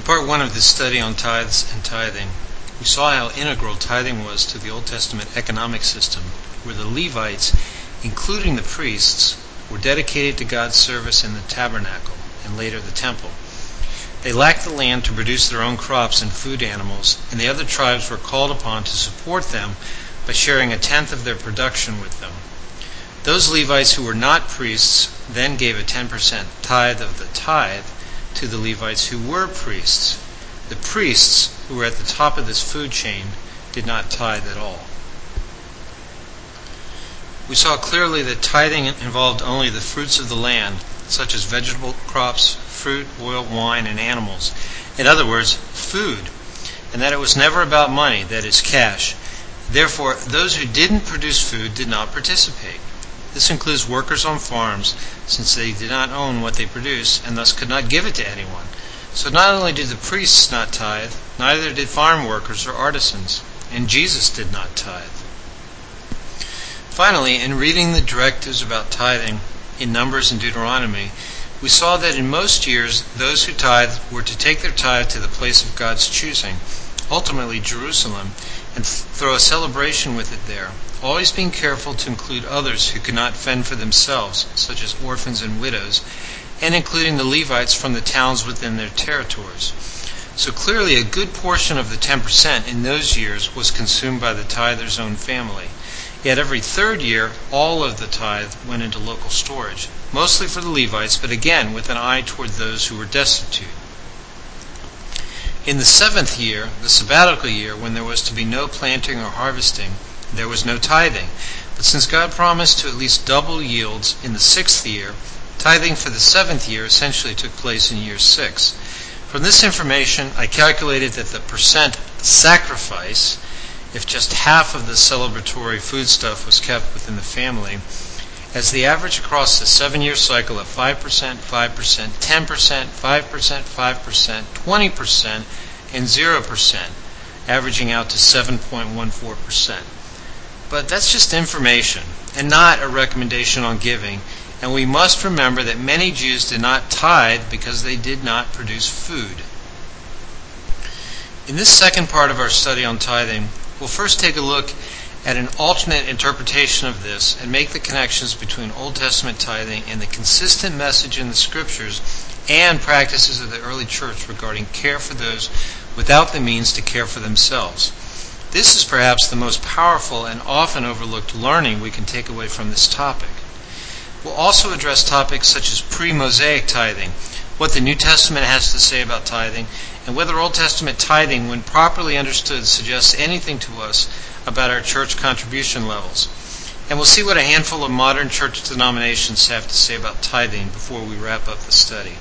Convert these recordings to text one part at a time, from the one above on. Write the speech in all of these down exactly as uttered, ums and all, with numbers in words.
In part one of this study on tithes and tithing, we saw how integral tithing was to the Old Testament economic system, where the Levites, including the priests, were dedicated to God's service in the tabernacle and later the temple. They lacked the land to produce their own crops and food animals, and the other tribes were called upon to support them by sharing a tenth of their production with them. Those Levites who were not priests then gave a ten percent tithe of the tithe to the Levites who were priests. The priests, who were at the top of this food chain, did not tithe at all. We saw clearly that tithing involved only the fruits of the land, such as vegetable crops, fruit, oil, wine, and animals. In other words, food. And that it was never about money, that is, cash. Therefore, those who didn't produce food did not participate. This includes workers on farms, since they did not own what they produced and thus could not give it to anyone. So not only did the priests not tithe, neither did farm workers or artisans, and Jesus did not tithe. Finally, in reading the directives about tithing in Numbers and Deuteronomy, we saw that in most years, those who tithed were to take their tithe to the place of God's choosing, ultimately Jerusalem, and throw a celebration with it there, always being careful to include others who could not fend for themselves, such as orphans and widows, and including the Levites from the towns within their territories. So clearly a good portion of the ten percent in those years was consumed by the tither's own family. Yet every third year, all of the tithe went into local storage, mostly for the Levites, but again with an eye toward those who were destitute. In the seventh year, the sabbatical year, when there was to be no planting or harvesting, there was no tithing. But since God promised to at least double yields in the sixth year, tithing for the seventh year essentially took place in year six. From this information, I calculated that the percent sacrifice, if just half of the celebratory foodstuff was kept within the family, as the average across the seven-year cycle of five percent, five percent, ten percent, five percent, five percent, twenty percent, and zero percent, averaging out to seven point one four percent. But that's just information and not a recommendation on giving, and we must remember that many Jews did not tithe because they did not produce food. In this second part of our study on tithing, we'll first take a look at an alternate interpretation of this and make the connections between Old Testament tithing and the consistent message in the Scriptures and practices of the early church regarding care for those without the means to care for themselves. This is perhaps the most powerful and often overlooked learning we can take away from this topic. We'll also address topics such as pre-Mosaic tithing, what the New Testament has to say about tithing, and whether Old Testament tithing, when properly understood, suggests anything to us about our church contribution levels. And we'll see what a handful of modern church denominations have to say about tithing before we wrap up the study.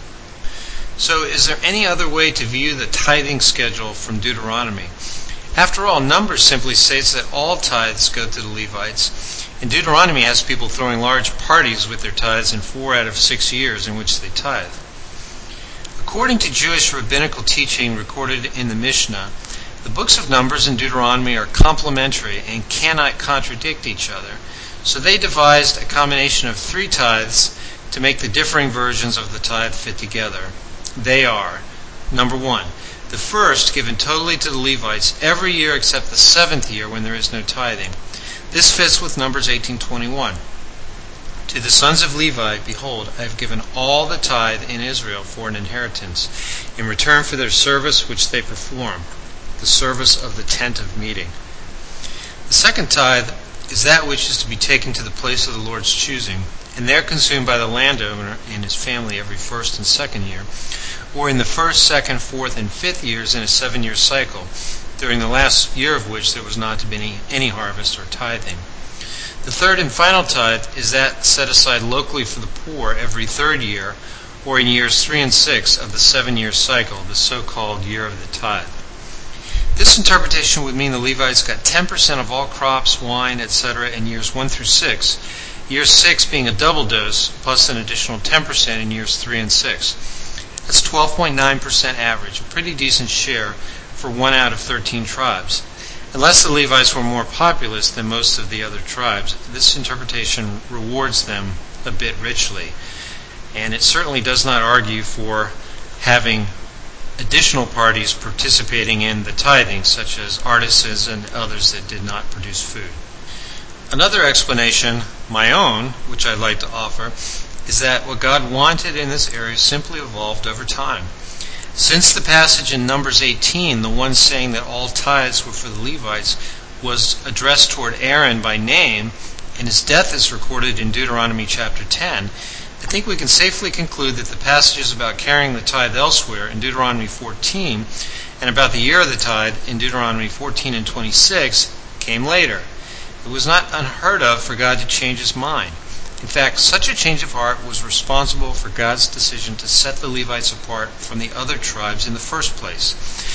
So, is there any other way to view the tithing schedule from Deuteronomy? After all, Numbers simply states that all tithes go to the Levites, and Deuteronomy has people throwing large parties with their tithes in four out of six years in which they tithe. According to Jewish rabbinical teaching recorded in the Mishnah, the books of Numbers and Deuteronomy are complementary and cannot contradict each other, so they devised a combination of three tithes to make the differing versions of the tithe fit together. They are, number one, the first given totally to the Levites every year except the seventh year when there is no tithing. This fits with Numbers eighteen twenty-one. To the sons of Levi, behold, I have given all the tithe in Israel for an inheritance, in return for their service which they perform, the service of the tent of meeting. The second tithe is that which is to be taken to the place of the Lord's choosing, and there consumed by the landowner and his family every first and second year, or in the first, second, fourth, and fifth years in a seven-year cycle, during the last year of which there was not to be any, any harvest or tithing. The third and final tithe is that set aside locally for the poor every third year, or in years three and six of the seven-year cycle, the so-called year of the tithe. This interpretation would mean the Levites got ten percent of all crops, wine, et cetera in years one through six, year six being a double dose, plus an additional ten percent in years three and six. That's twelve point nine percent average, a pretty decent share for one out of thirteen tribes. Unless the Levites were more populous than most of the other tribes, this interpretation rewards them a bit richly. And it certainly does not argue for having additional parties participating in the tithing, such as artisans and others that did not produce food. Another explanation, my own, which I'd like to offer, is that what God wanted in this area simply evolved over time. Since the passage in Numbers eighteen, the one saying that all tithes were for the Levites, was addressed toward Aaron by name, and his death is recorded in Deuteronomy chapter ten, I think we can safely conclude that the passages about carrying the tithe elsewhere in Deuteronomy fourteen and about the year of the tithe in Deuteronomy fourteen and twenty-six came later. It was not unheard of for God to change his mind. In fact, such a change of heart was responsible for God's decision to set the Levites apart from the other tribes in the first place.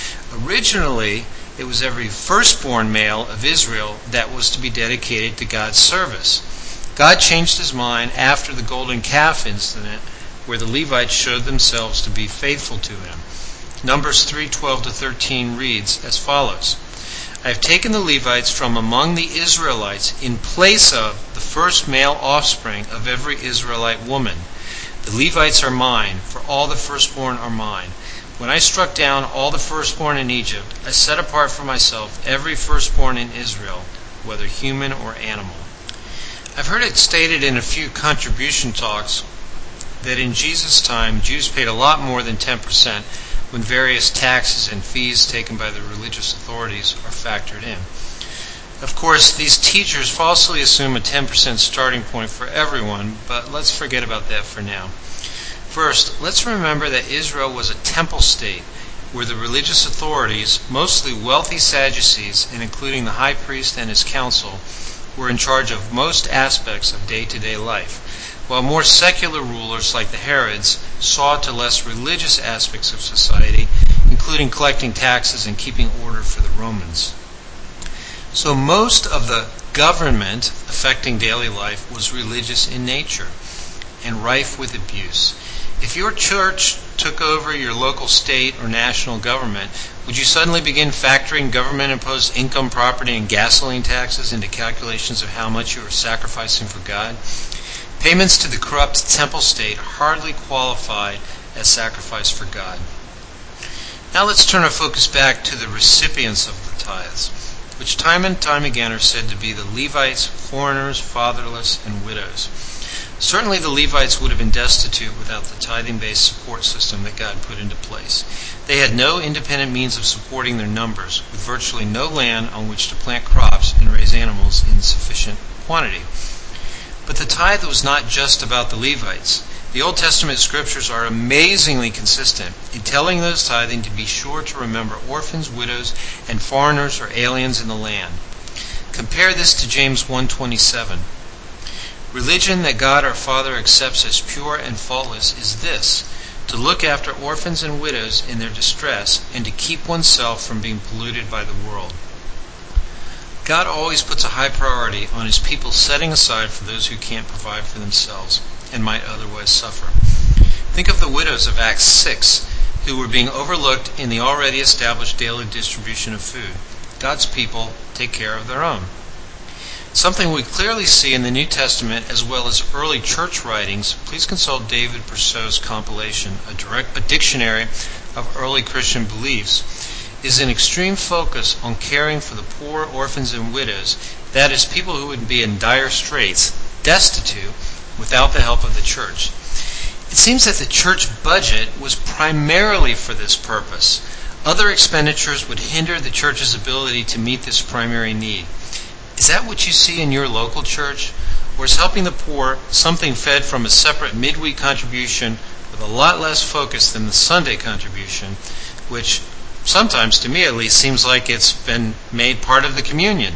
Originally, it was every firstborn male of Israel that was to be dedicated to God's service. God changed his mind after the golden calf incident, where the Levites showed themselves to be faithful to him. Numbers three twelve to thirteen reads as follows: I have taken the Levites from among the Israelites in place of the first male offspring of every Israelite woman. The Levites are mine, for all the firstborn are mine. When I struck down all the firstborn in Egypt, I set apart for myself every firstborn in Israel, whether human or animal. I've heard it stated in a few contribution talks that in Jesus' time, Jews paid a lot more than ten percent when various taxes and fees taken by the religious authorities are factored in. Of course, these teachers falsely assume a ten percent starting point for everyone, but let's forget about that for now. First, let's remember that Israel was a temple state where the religious authorities, mostly wealthy Sadducees, and including the high priest and his council, were in charge of most aspects of day-to-day life, while more secular rulers like the Herods saw to less religious aspects of society, including collecting taxes and keeping order for the Romans. So most of the government affecting daily life was religious in nature and rife with abuse. If your church took over your local state or national government, would you suddenly begin factoring government-imposed income, property, and gasoline taxes into calculations of how much you are sacrificing for God? Payments to the corrupt temple state hardly qualified as sacrifice for God. Now let's turn our focus back to the recipients of the tithes, which time and time again are said to be the Levites, foreigners, fatherless, and widows. Certainly the Levites would have been destitute without the tithing-based support system that God put into place. They had no independent means of supporting their numbers, with virtually no land on which to plant crops and raise animals in sufficient quantity. But the tithe was not just about the Levites. The Old Testament scriptures are amazingly consistent in telling those tithing to be sure to remember orphans, widows, and foreigners or aliens in the land. Compare this to James one twenty-seven. Religion that God our Father accepts as pure and faultless is this: to look after orphans and widows in their distress and to keep oneself from being polluted by the world. God always puts a high priority on his people setting aside for those who can't provide for themselves and might otherwise suffer. Think of the widows of Acts six, who were being overlooked in the already established daily distribution of food. God's people take care of their own. Something we clearly see in the New Testament as well as early church writings. Please consult David Purcell's compilation, a, direct, a dictionary of early Christian beliefs, is an extreme focus on caring for the poor, orphans, and widows, that is, people who would be in dire straits, destitute, without the help of the church. It seems that the church budget was primarily for this purpose. Other expenditures would hinder the church's ability to meet this primary need. Is that what you see in your local church? Or is helping the poor something fed from a separate midweek contribution with a lot less focus than the Sunday contribution, which sometimes, to me at least, seems like it's been made part of the communion?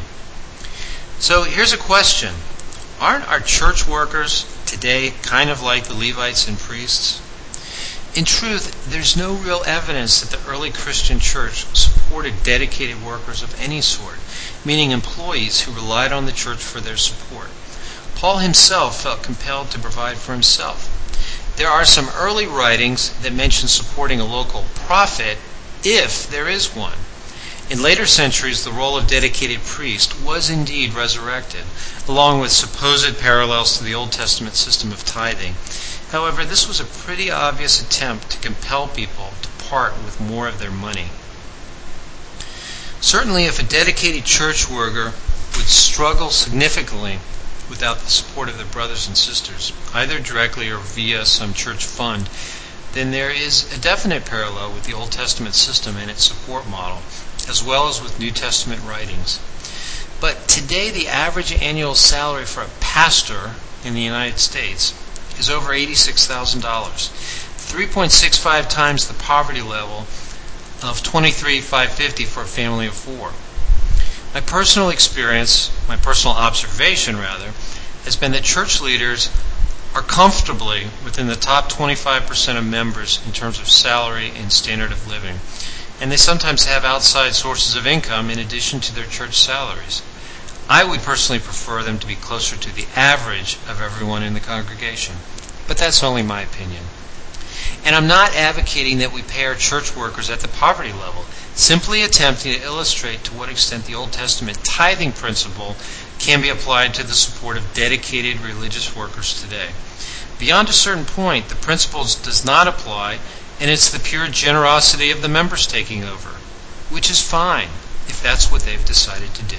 So here's a question. Aren't our church workers today kind of like the Levites and priests? In truth, there's no real evidence that the early Christian church supported dedicated workers of any sort, meaning employees who relied on the church for their support. Paul himself felt compelled to provide for himself. There are some early writings that mention supporting a local prophet, if there is one. In later centuries, the role of dedicated priest was indeed resurrected, along with supposed parallels to the Old Testament system of tithing. However, this was a pretty obvious attempt to compel people to part with more of their money. Certainly, if a dedicated church worker would struggle significantly without the support of their brothers and sisters, either directly or via some church fund, then there is a definite parallel with the Old Testament system and its support model, as well as with New Testament writings. But today, the average annual salary for a pastor in the United States is over eighty-six thousand dollars, three point six five times the poverty level of twenty-three thousand five hundred fifty dollars for a family of four. My personal experience, my personal observation rather, has been that church leaders are comfortably within the top twenty-five percent of members in terms of salary and standard of living, and they sometimes have outside sources of income in addition to their church salaries. I would personally prefer them to be closer to the average of everyone in the congregation, but that's only my opinion. And I'm not advocating that we pay our church workers at the poverty level, simply attempting to illustrate to what extent the Old Testament tithing principle can be applied to the support of dedicated religious workers today. Beyond a certain point, the principle does not apply, and it's the pure generosity of the members taking over, which is fine if that's what they've decided to do.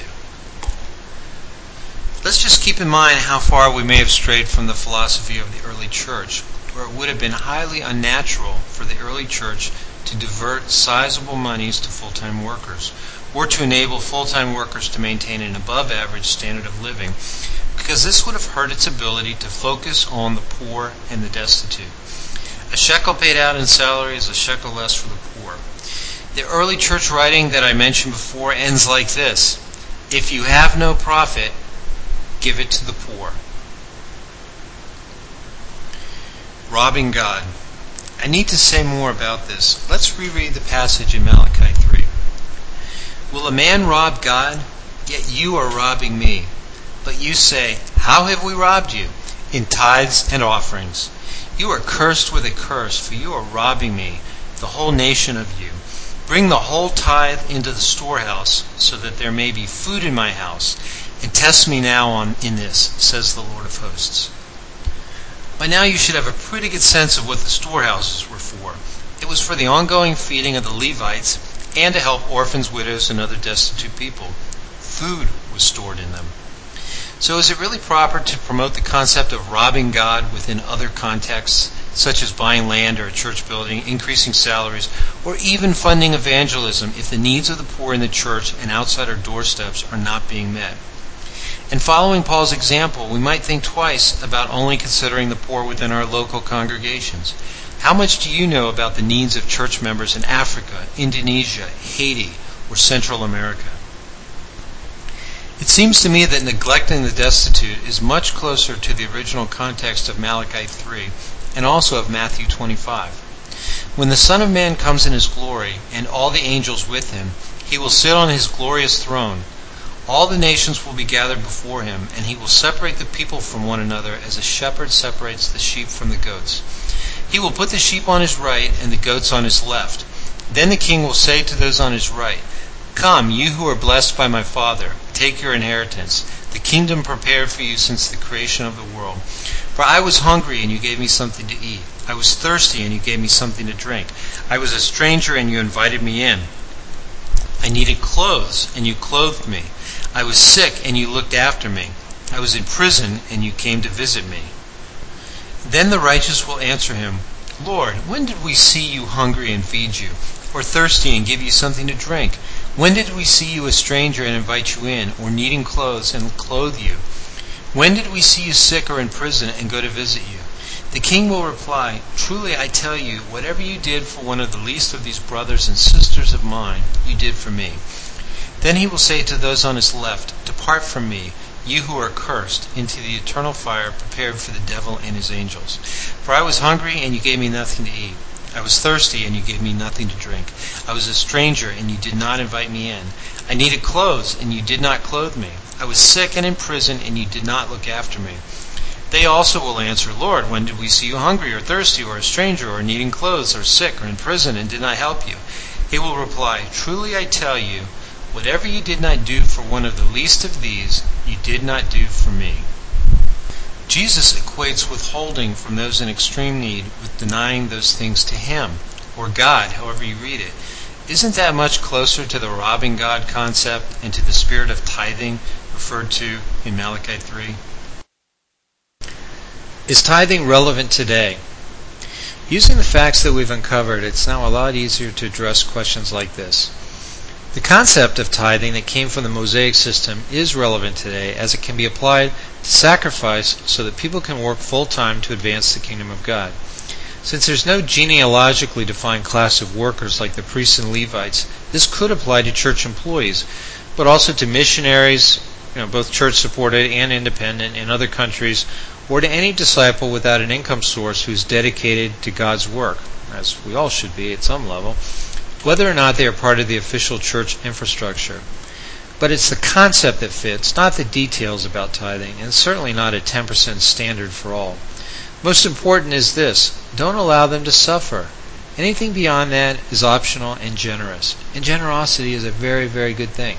Let's just keep in mind how far we may have strayed from the philosophy of the early church, where it would have been highly unnatural for the early church to divert sizable monies to full-time workers, or to enable full-time workers to maintain an above-average standard of living, because this would have hurt its ability to focus on the poor and the destitute. A shekel paid out in salary is a shekel less for the poor. The early church writing that I mentioned before ends like this: if you have no profit, give it to the poor. Robbing God. I need to say more about this. Let's reread the passage in Malachi three. Will a man rob God? Yet you are robbing me. But you say, how have we robbed you? In tithes and offerings. You are cursed with a curse, for you are robbing me, the whole nation of you. Bring the whole tithe into the storehouse, so that there may be food in my house, and test me now on in this, says the Lord of hosts. By now you should have a pretty good sense of what the storehouses were for. It was for the ongoing feeding of the Levites and to help orphans, widows, and other destitute people. Food was stored in them. So is it really proper to promote the concept of robbing God within other contexts, such as buying land or a church building, increasing salaries, or even funding evangelism if the needs of the poor in the church and outside our doorsteps are not being met? And following Paul's example, we might think twice about only considering the poor within our local congregations. How much do you know about the needs of church members in Africa, Indonesia, Haiti, or Central America? It seems to me that neglecting the destitute is much closer to the original context of Malachi three and also of Matthew twenty-five. When the Son of Man comes in his glory and all the angels with him, he will sit on his glorious throne. All the nations will be gathered before him, and he will separate the people from one another as a shepherd separates the sheep from the goats. He will put the sheep on his right and the goats on his left. Then the king will say to those on his right, come, you who are blessed by my Father, take your inheritance, the kingdom prepared for you since the creation of the world. For I was hungry, and you gave me something to eat. I was thirsty, and you gave me something to drink. I was a stranger, and you invited me in. I needed clothes, and you clothed me. I was sick, and you looked after me. I was in prison, and you came to visit me. Then the righteous will answer him, Lord, when did we see you hungry and feed you, or thirsty and give you something to drink? When did we see you a stranger and invite you in, or needing clothes and clothe you? When did we see you sick or in prison and go to visit you? The king will reply, truly I tell you, whatever you did for one of the least of these brothers and sisters of mine, you did for me. Then he will say to those on his left, depart from me, you who are cursed, into the eternal fire prepared for the devil and his angels. For I was hungry, and you gave me nothing to eat. I was thirsty, and you gave me nothing to drink. I was a stranger, and you did not invite me in. I needed clothes, and you did not clothe me. I was sick and in prison, and you did not look after me. They also will answer, Lord, when did we see you hungry or thirsty or a stranger or needing clothes or sick or in prison and did not help you? He will reply, truly I tell you, whatever you did not do for one of the least of these, you did not do for me. Jesus equates withholding from those in extreme need with denying those things to him, or God, however you read it. Isn't that much closer to the robbing God concept and to the spirit of tithing referred to in Malachi three? Is tithing relevant today? Using the facts that we've uncovered, it's now a lot easier to address questions like this. The concept of tithing that came from the Mosaic system is relevant today, as it can be applied to sacrifice so that people can work full-time to advance the kingdom of God. Since there's no genealogically defined class of workers like the priests and Levites, this could apply to church employees, but also to missionaries, you know, both church-supported and independent in other countries, or to any disciple without an income source who's dedicated to God's work, as we all should be at some level, whether or not they are part of the official church infrastructure. But it's the concept that fits, not the details about tithing, and certainly not a ten percent standard for all. Most important is this: don't allow them to suffer. Anything beyond that is optional and generous. And generosity is a very, very good thing.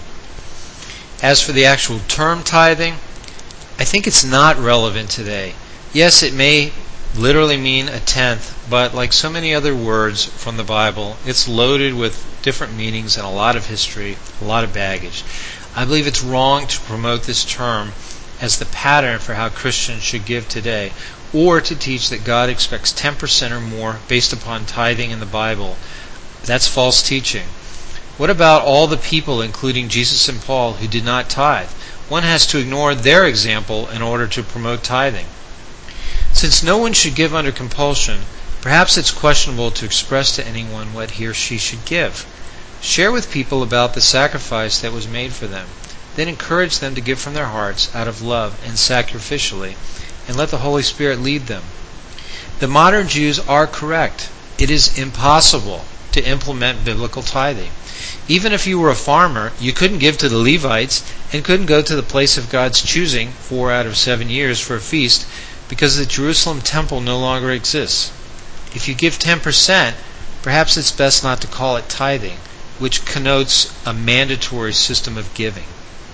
As for the actual term tithing, I think it's not relevant today. Yes, it may literally mean a tenth, but like so many other words from the Bible, it's loaded with different meanings and a lot of history, a lot of baggage. I believe it's wrong to promote this term as the pattern for how Christians should give today, or to teach that God expects ten percent or more based upon tithing in the Bible. That's false teaching. What about all the people, including Jesus and Paul, who did not tithe? One has to ignore their example in order to promote tithing. Since no one should give under compulsion, perhaps it's questionable to express to anyone what he or she should give. Share with people about the sacrifice that was made for them. Then encourage them to give from their hearts out of love and sacrificially, and let the Holy Spirit lead them. The modern Jews are correct. It is impossible to implement biblical tithing. Even if you were a farmer, you couldn't give to the Levites and couldn't go to the place of God's choosing four out of seven years for a feast, because the Jerusalem temple no longer exists. If you give ten percent, perhaps it's best not to call it tithing, which connotes a mandatory system of giving.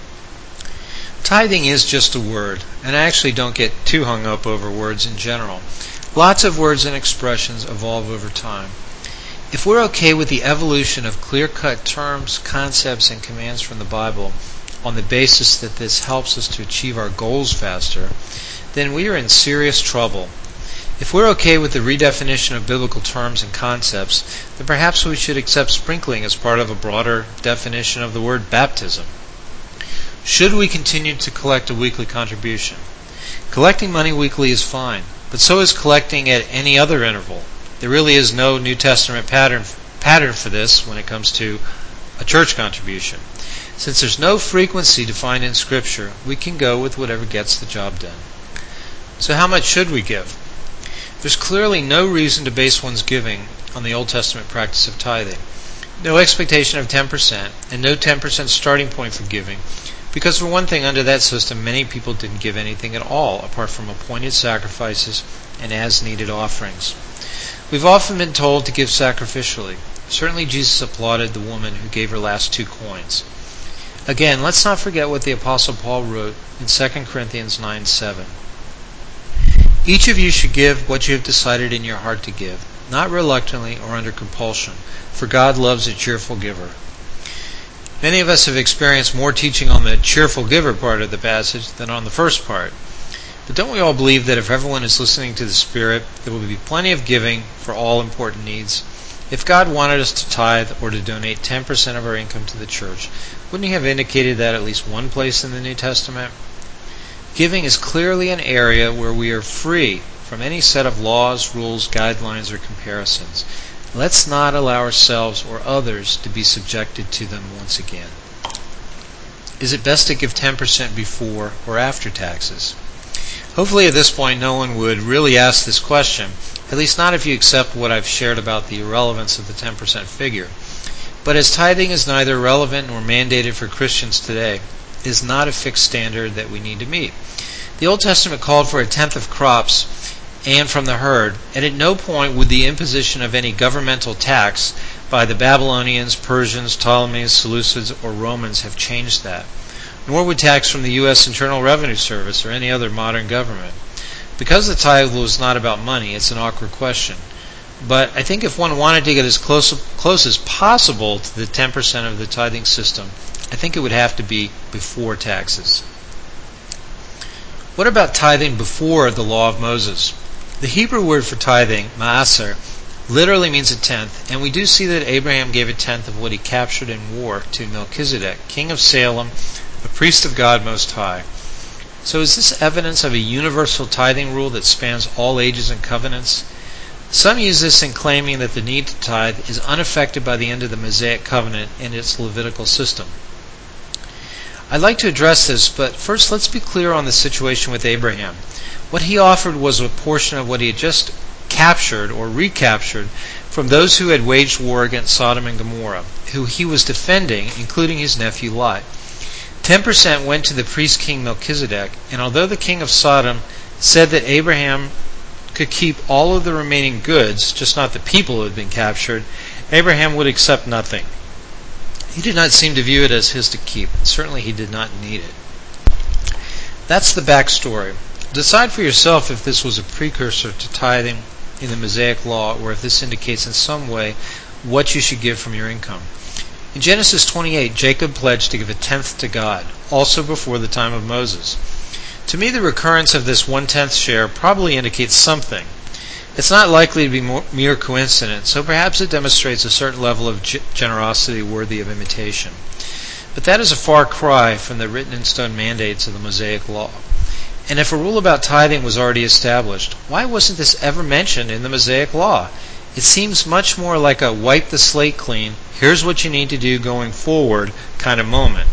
Tithing is just a word, and I actually don't get too hung up over words in general. Lots of words and expressions evolve over time. If we're okay with the evolution of clear-cut terms, concepts, and commands from the Bible on the basis that this helps us to achieve our goals faster, then we are in serious trouble. If we're okay with the redefinition of biblical terms and concepts, then perhaps we should accept sprinkling as part of a broader definition of the word baptism. Should we continue to collect a weekly contribution? Collecting money weekly is fine, but so is collecting at any other interval. There really is no New Testament pattern pattern for this when it comes to a church contribution. Since there's no frequency defined in Scripture, we can go with whatever gets the job done. So how much should we give? There's clearly no reason to base one's giving on the Old Testament practice of tithing. No expectation of ten percent, and no ten percent starting point for giving, because for one thing, under that system, many people didn't give anything at all, apart from appointed sacrifices and as-needed offerings. We've often been told to give sacrificially. Certainly Jesus applauded the woman who gave her last two coins. Again, let's not forget what the Apostle Paul wrote in Second Corinthians nine seven. Each of you should give what you have decided in your heart to give, not reluctantly or under compulsion, for God loves a cheerful giver. Many of us have experienced more teaching on the cheerful giver part of the passage than on the first part. But don't we all believe that if everyone is listening to the Spirit, there will be plenty of giving for all important needs? If God wanted us to tithe or to donate ten percent of our income to the church, wouldn't He have indicated that at least one place in the New Testament? Giving is clearly an area where we are free from any set of laws, rules, guidelines, or comparisons. Let's not allow ourselves or others to be subjected to them once again. Is it best to give ten percent before or after taxes? Hopefully at this point no one would really ask this question, at least not if you accept what I've shared about the irrelevance of the ten percent figure. But as tithing is neither relevant nor mandated for Christians today, it is not a fixed standard that we need to meet. The Old Testament called for a tenth of crops and from the herd, and at no point would the imposition of any governmental tax by the Babylonians, Persians, Ptolemies, Seleucids, or Romans have changed that. Nor would tax from the U S Internal Revenue Service or any other modern government. Because the tithe was not about money, it's an awkward question. But I think if one wanted to get as close, close as possible to the ten percent of the tithing system, I think it would have to be before taxes. What about tithing before the law of Moses? The Hebrew word for tithing, ma'aser, literally means a tenth, and we do see that Abraham gave a tenth of what he captured in war to Melchizedek, king of Salem, a priest of God Most High. So is this evidence of a universal tithing rule that spans all ages and covenants? Some use this in claiming that the need to tithe is unaffected by the end of the Mosaic covenant and its Levitical system. I'd like to address this, but first let's be clear on the situation with Abraham. What he offered was a portion of what he had just captured or recaptured from those who had waged war against Sodom and Gomorrah, who he was defending, including his nephew Lot. Ten percent went to the priest king Melchizedek, and although the king of Sodom said that Abraham could keep all of the remaining goods, just not the people who had been captured, Abraham would accept nothing. He did not seem to view it as his to keep. Certainly he did not need it. That's the backstory. Decide for yourself if this was a precursor to tithing in the Mosaic law, or if this indicates in some way what you should give from your income. In Genesis twenty-eight, Jacob pledged to give a tenth to God, also before the time of Moses. To me, the recurrence of this one-tenth share probably indicates something. It's not likely to be more, mere coincidence, so perhaps it demonstrates a certain level of g- generosity worthy of imitation. But that is a far cry from the written-in-stone mandates of the Mosaic law. And if a rule about tithing was already established, why wasn't this ever mentioned in the Mosaic law? It seems much more like a wipe the slate clean, here's what you need to do going forward kind of moment.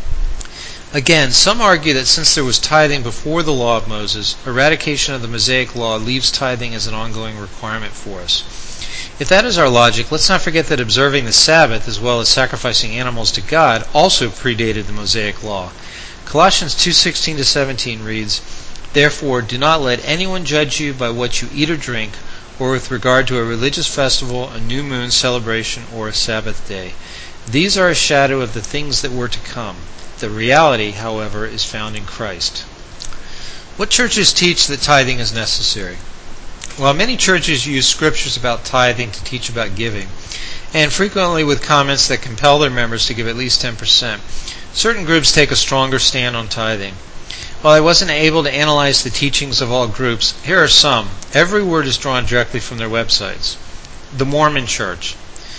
Again, some argue that since there was tithing before the law of Moses, eradication of the Mosaic law leaves tithing as an ongoing requirement for us. If that is our logic, let's not forget that observing the Sabbath as well as sacrificing animals to God also predated the Mosaic law. Colossians two sixteen to seventeen reads, "Therefore do not let anyone judge you by what you eat or drink, or with regard to a religious festival, a new moon celebration, or a Sabbath day. These are a shadow of the things that were to come. The reality, however, is found in Christ." What churches teach that tithing is necessary? Well, many churches use scriptures about tithing to teach about giving, and frequently with comments that compel their members to give at least ten percent. Certain groups take a stronger stand on tithing. While I wasn't able to analyze the teachings of all groups, here are some. Every word is drawn directly from their websites. The Mormon Church.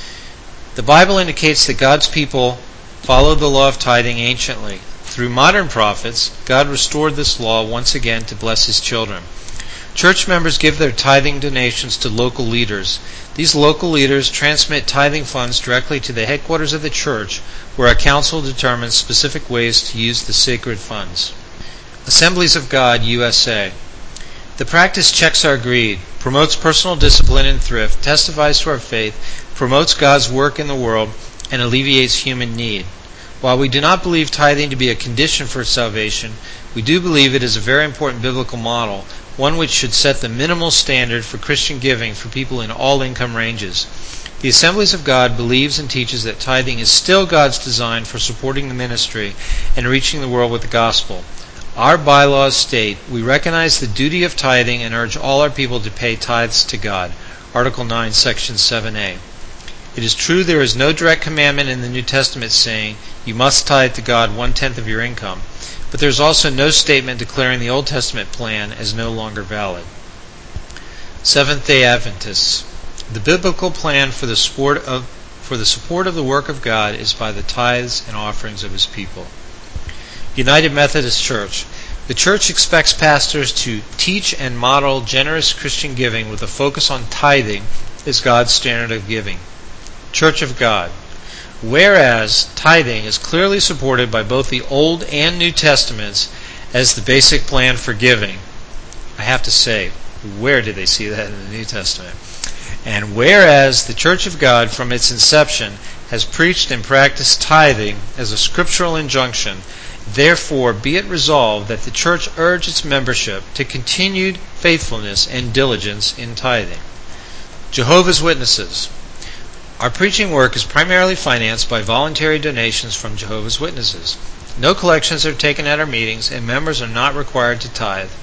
The Bible indicates that God's people followed the law of tithing anciently. Through modern prophets, God restored this law once again to bless His children. Church members give their tithing donations to local leaders. These local leaders transmit tithing funds directly to the headquarters of the church, where a council determines specific ways to use the sacred funds. Assemblies of God, U S A. The practice checks our greed, promotes personal discipline and thrift, testifies to our faith, promotes God's work in the world, and alleviates human need. While we do not believe tithing to be a condition for salvation, we do believe it is a very important biblical model, one which should set the minimal standard for Christian giving for people in all income ranges. The Assemblies of God believes and teaches that tithing is still God's design for supporting the ministry and reaching the world with the gospel. Our bylaws state, we recognize the duty of tithing and urge all our people to pay tithes to God. Article nine, Section seven A. It is true there is no direct commandment in the New Testament saying you must tithe to God one-tenth of your income, but there is also no statement declaring the Old Testament plan as no longer valid. Seventh-day Adventists. The biblical plan for the support of for the support of the work of God is by the tithes and offerings of His people. United Methodist Church. The church expects pastors to teach and model generous Christian giving with a focus on tithing as God's standard of giving. Church of God. Whereas tithing is clearly supported by both the Old and New Testaments as the basic plan for giving, I have to say, where did they see that in the New Testament? And whereas the Church of God from its inception has preached and practiced tithing as a scriptural injunction, therefore be it resolved that the church urge its membership to continued faithfulness and diligence in tithing. Jehovah's Witnesses. Our preaching work is primarily financed by voluntary donations from Jehovah's Witnesses. No collections are taken at our meetings, and members are not required to tithe.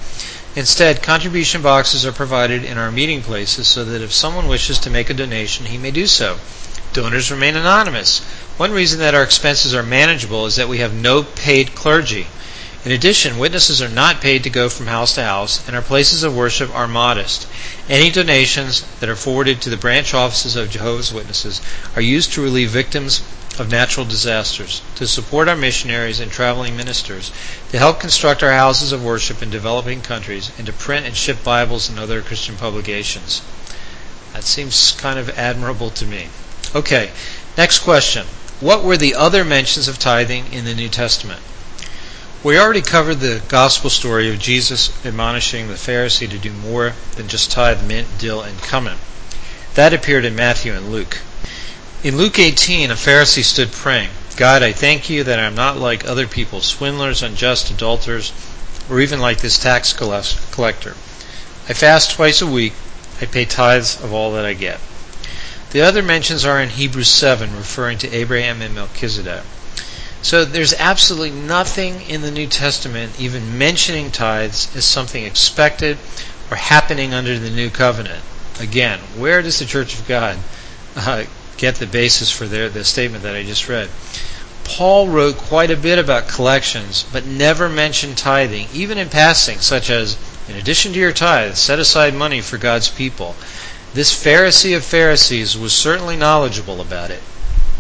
Instead, contribution boxes are provided in our meeting places so that if someone wishes to make a donation, he may do so. Donors remain anonymous. One reason that our expenses are manageable is that we have no paid clergy. In addition, witnesses are not paid to go from house to house, and our places of worship are modest. Any donations that are forwarded to the branch offices of Jehovah's Witnesses are used to relieve victims of natural disasters, to support our missionaries and traveling ministers, to help construct our houses of worship in developing countries, and to print and ship Bibles and other Christian publications. That seems kind of admirable to me. Okay, next question. What were the other mentions of tithing in the New Testament? We already covered the gospel story of Jesus admonishing the Pharisee to do more than just tithe mint, dill, and cumin. That appeared in Matthew and Luke. In Luke eighteen, a Pharisee stood praying, God, I thank you that I am not like other people, swindlers, unjust, adulterers, or even like this tax collector. I fast twice a week. I pay tithes of all that I get. The other mentions are in Hebrews seven, referring to Abraham and Melchizedek. So there's absolutely nothing in the New Testament even mentioning tithes as something expected or happening under the New Covenant. Again, where does the Church of God uh, get the basis for their, the statement that I just read? Paul wrote quite a bit about collections, but never mentioned tithing, even in passing, such as, in addition to your tithes, set aside money for God's people. This Pharisee of Pharisees was certainly knowledgeable about it.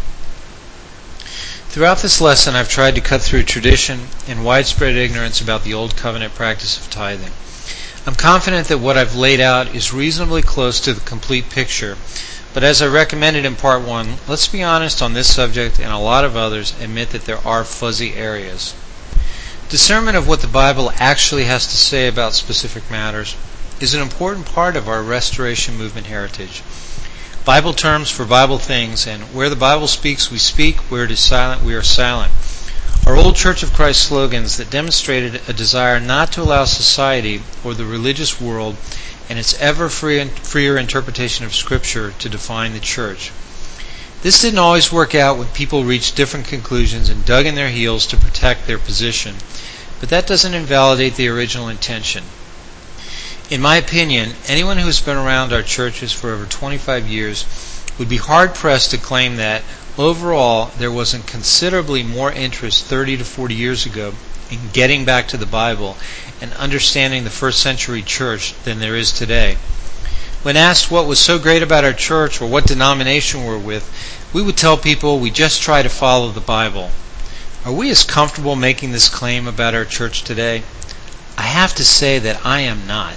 Throughout this lesson, I've tried to cut through tradition and widespread ignorance about the Old Covenant practice of tithing. I'm confident that what I've laid out is reasonably close to the complete picture, but as I recommended in part one, let's be honest on this subject and a lot of others admit that there are fuzzy areas. Discernment of what the Bible actually has to say about specific matters is an important part of our Restoration Movement heritage. Bible terms for Bible things, and where the Bible speaks, we speak, where it is silent, we are silent, are old Church of Christ slogans that demonstrated a desire not to allow society or the religious world and its ever freer interpretation of Scripture to define the church. This didn't always work out when people reached different conclusions and dug in their heels to protect their position, but that doesn't invalidate the original intention. In my opinion, anyone who has been around our churches for over twenty-five years would be hard-pressed to claim that, overall, there wasn't considerably more interest thirty to forty years ago in getting back to the Bible and understanding the first century church than there is today. When asked what was so great about our church or what denomination we're with, we would tell people we just try to follow the Bible. Are we as comfortable making this claim about our church today? I have to say that I am not.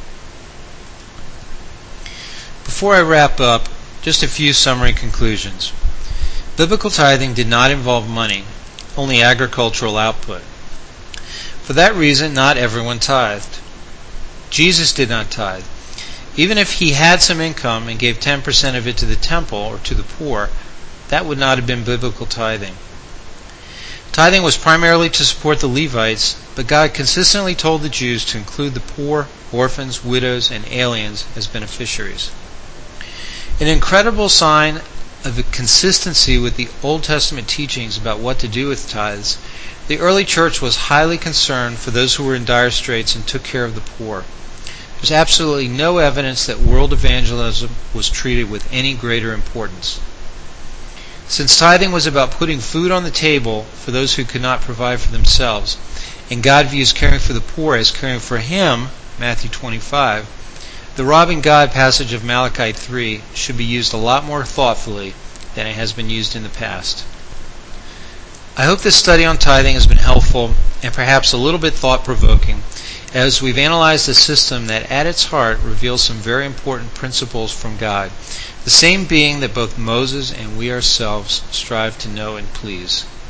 Before I wrap up, just a few summary conclusions. Biblical tithing did not involve money, only agricultural output. For that reason, not everyone tithed. Jesus did not tithe. Even if he had some income and gave ten percent of it to the temple or to the poor, that would not have been biblical tithing. Tithing was primarily to support the Levites, but God consistently told the Jews to include the poor, orphans, widows, and aliens as beneficiaries. An incredible sign of a consistency with the Old Testament teachings about what to do with tithes, the early church was highly concerned for those who were in dire straits and took care of the poor. There's absolutely no evidence that world evangelism was treated with any greater importance. Since tithing was about putting food on the table for those who could not provide for themselves, and God views caring for the poor as caring for Him, Matthew twenty-five, the robbing God passage of Malachi three should be used a lot more thoughtfully than it has been used in the past. I hope this study on tithing has been helpful and perhaps a little bit thought-provoking as we've analyzed a system that at its heart reveals some very important principles from God, the same being that both Moses and we ourselves strive to know and please.